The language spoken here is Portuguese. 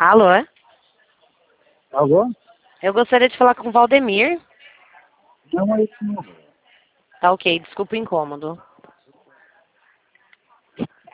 Alô? Alô? Eu gostaria de falar com o Valdemir. Não é esse número. Tá ok, desculpa o incômodo.